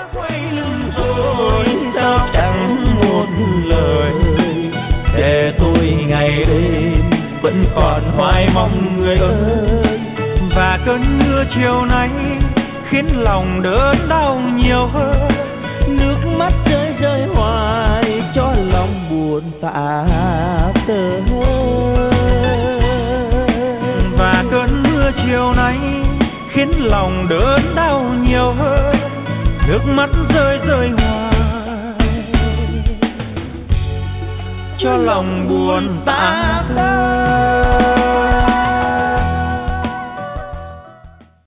quay lưng rồi sao chẳng một lời, để tôi ngày đêm vẫn còn hoài mong người ơi. Và cơn mưa chiều nay khiến lòng đớn đau nhiều hơn, nước mắt rơi rơi hoài cho lòng buồn tạ tơi. Và cơn mưa chiều nay khiến lòng đớn đau nhiều hơn, nước mắt rơi rơi hoài cho lòng buồn tạ tơi.